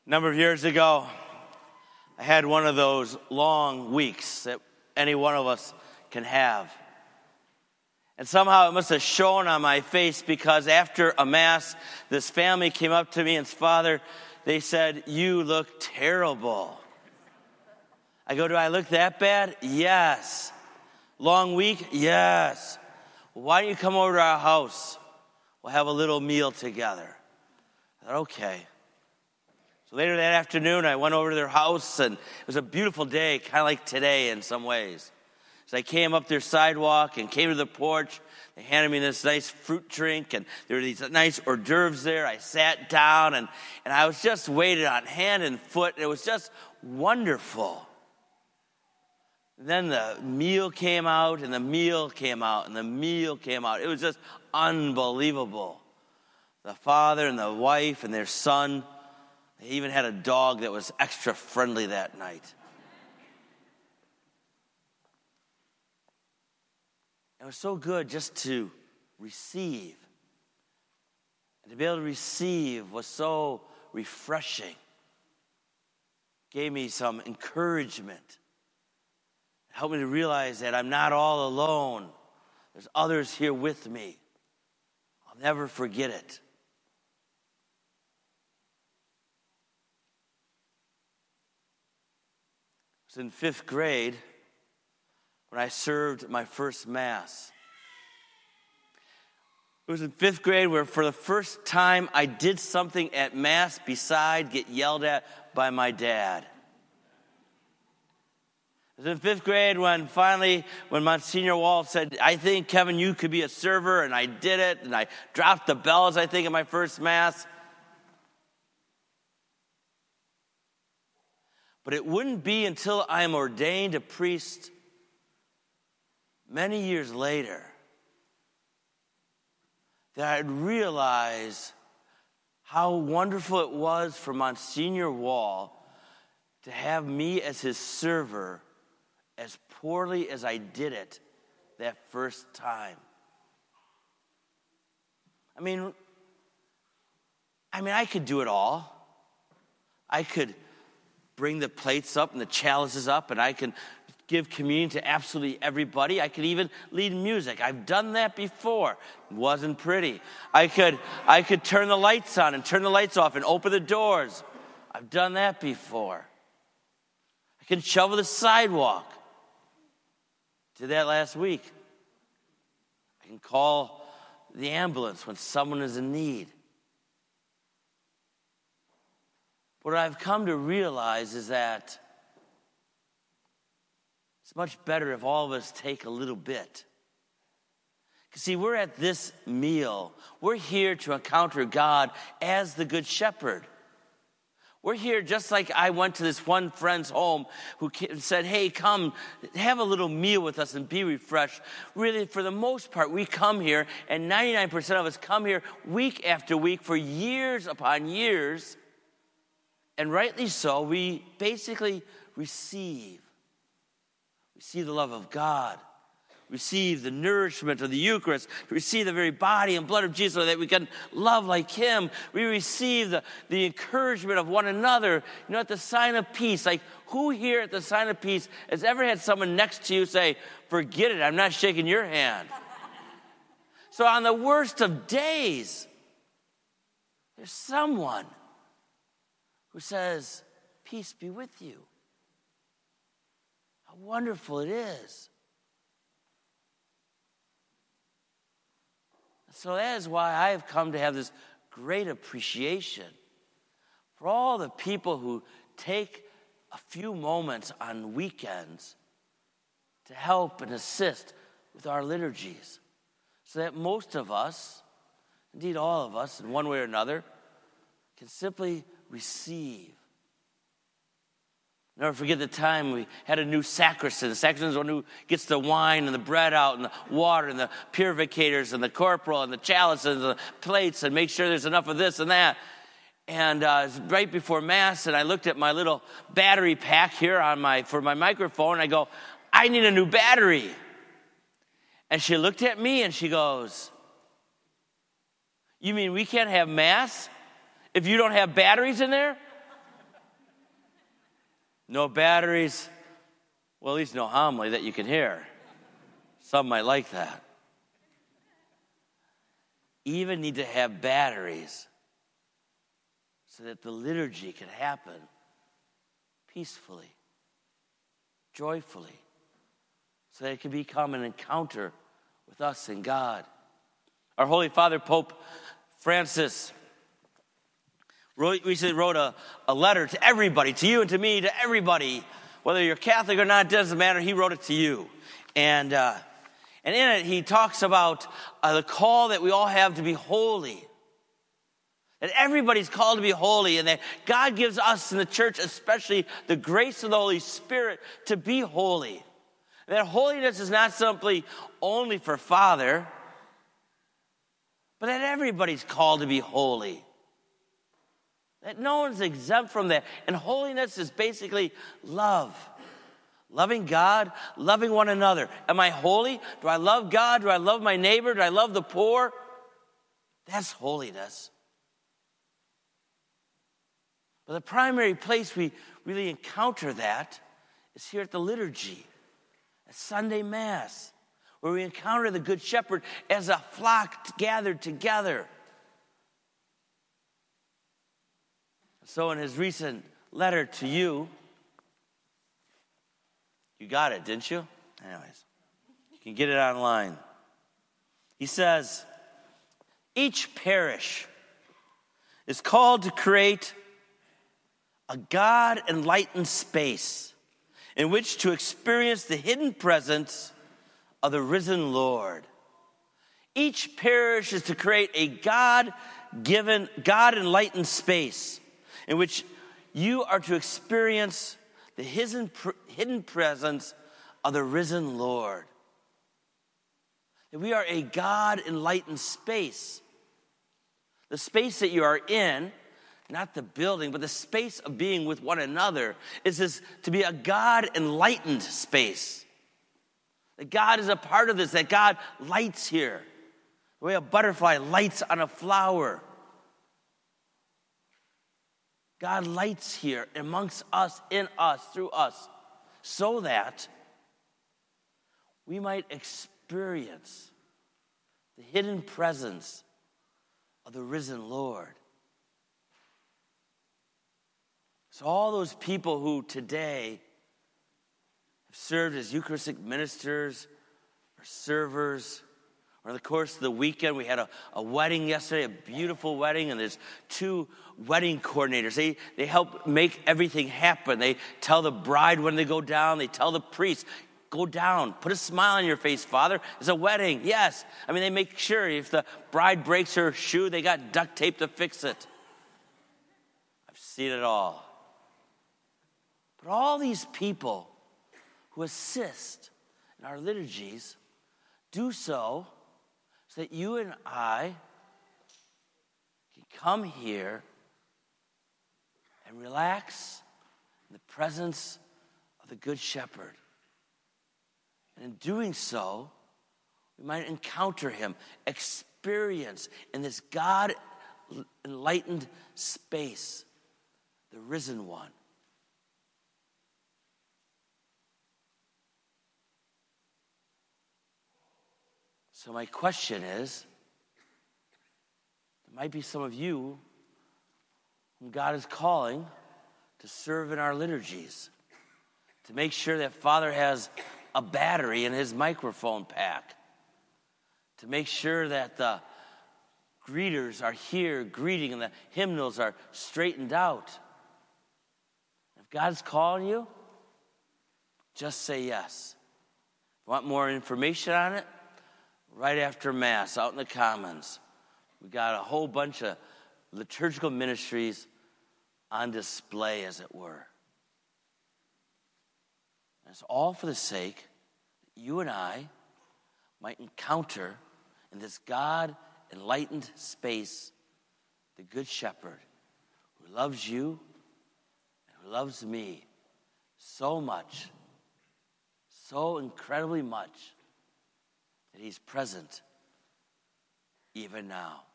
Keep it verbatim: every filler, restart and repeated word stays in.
A number of years ago, I had one of those long weeks that any one of us can have. And somehow it must have shown on my face because after a Mass, this family came up to me and said, "Father," they said, "you look terrible." I go, "Do I look that bad?" "Yes." "Long week?" "Yes." "Why don't you come over to our house? We'll have a little meal together." I thought, okay. So later that afternoon, I went over to their house, and it was a beautiful day, kind of like today in some ways. So I came up their sidewalk and came to the porch. They handed me this nice fruit drink, and there were these nice hors d'oeuvres there. I sat down, and, and I was just waited on hand and foot. And it was just wonderful. And then the meal came out, and the meal came out, and the meal came out. It was just unbelievable. The father and the wife and their son, they even had a dog that was extra friendly that night. It was so good just to receive. And to be able to receive was so refreshing. Gave me some encouragement. Helped me to realize that I'm not all alone. There's others here with me. I'll never forget it. I was in fifth grade when I served my first Mass. It was in fifth grade where for the first time I did something at Mass beside get yelled at by my dad. It was in fifth grade when finally, when Monsignor Wall said, "I think, Kevin, you could be a server," and I did it, and I dropped the bells, I think, in my first Mass. But it wouldn't be until I'm ordained a priest many years later that I'd realize how wonderful it was for Monsignor Wall to have me as his server as poorly as I did it that first time. I mean, I mean, I could do it all. I could bring the plates up and the chalices up, and I can give communion to absolutely everybody. I could even lead music. I've done that before. It wasn't pretty. I could I could turn the lights on and turn the lights off and open the doors. I've done that before. I can shovel the sidewalk. Did that last week. I can call the ambulance when someone is in need. What I've come to realize is that it's much better if all of us take a little bit. Because see, we're at this meal. We're here to encounter God as the Good Shepherd. We're here just like I went to this one friend's home who said, "Hey, come, have a little meal with us and be refreshed." Really, for the most part, we come here, and ninety-nine percent of us come here week after week for years upon years. And rightly so, we basically receive. Receive the love of God. Receive the nourishment of the Eucharist. Receive the very body and blood of Jesus so that we can love like Him. We receive the, the encouragement of one another. You know, at the sign of peace. Like, who here at the sign of peace has ever had someone next to you say, "Forget it, I'm not shaking your hand"? So on the worst of days, there's someone who says, "Peace be with you." How wonderful it is. So that is why I have come to have this great appreciation for all the people who take a few moments on weekends to help and assist with our liturgies, so that most of us, indeed all of us in one way or another, can simply receive. Never forget the time we had a new sacristan. The sacristan is the one who gets the wine and the bread out and the water and the purificators and the corporal and the chalices and the plates and make sure there's enough of this and that. And uh, it was right before Mass, and I looked at my little battery pack here on my for my microphone. And I go, "I need a new battery." And she looked at me and she goes, "You mean we can't have Mass if you don't have batteries in there?" No batteries. Well, at least no homily that you can hear. Some might like that. Even need to have batteries so that the liturgy can happen peacefully, joyfully, so that it can become an encounter with us and God. Our Holy Father, Pope Francis, wrote, recently wrote a, a letter to everybody, to you and to me, to everybody. Whether you're Catholic or not, doesn't matter. He wrote it to you. And, uh, and in it, he talks about uh, the call that we all have to be holy. That everybody's called to be holy, and that God gives us in the church especially the grace of the Holy Spirit to be holy. And that holiness is not simply only for Father, but that everybody's called to be holy. That no one's exempt from that. And holiness is basically love. Loving God, loving one another. Am I holy? Do I love God? Do I love my neighbor? Do I love the poor? That's holiness. But the primary place we really encounter that is here at the liturgy, at Sunday Mass, where we encounter the Good Shepherd as a flock gathered together. So in his recent letter to you, you got it, didn't you? Anyways, you can get it online. He says, each parish is called to create a God-enlightened space in which to experience the hidden presence of the risen Lord. Each parish is to create a God-given, God-enlightened space in which you are to experience the hidden, hidden presence of the risen Lord. That we are a God-enlightened space. The space that you are in, not the building, but the space of being with one another, is this, to be a God-enlightened space. That God is a part of this, that God lights here. The way a butterfly lights on a flower. God lights here amongst us, in us, through us, so that we might experience the hidden presence of the risen Lord. So all those people who today have served as Eucharistic ministers or servers, or in the course of the weekend, we had a, a wedding yesterday, a beautiful wedding, and there's two wedding coordinators. They, they help make everything happen. They tell the bride when they go down. They tell the priest, go down. Put a smile on your face, Father. It's a wedding. Yes. I mean, they make sure if the bride breaks her shoe, they got duct tape to fix it. I've seen it all. But all these people who assist in our liturgies do so so that you and I can come here and relax in the presence of the Good Shepherd. And in doing so, we might encounter him, experience in this God-enlightened space, the risen one. So my question is, there might be some of you whom God is calling to serve in our liturgies, to make sure that Father has a battery in his microphone pack, to make sure that the greeters are here greeting and the hymnals are straightened out. If God's calling you, just say yes. Want more information on it? Right after Mass, out in the Commons, we got a whole bunch of liturgical ministries on display, as it were. And it's all for the sake that you and I might encounter in this God-enlightened space the Good Shepherd who loves you and who loves me so much, so incredibly much, that he's present even now.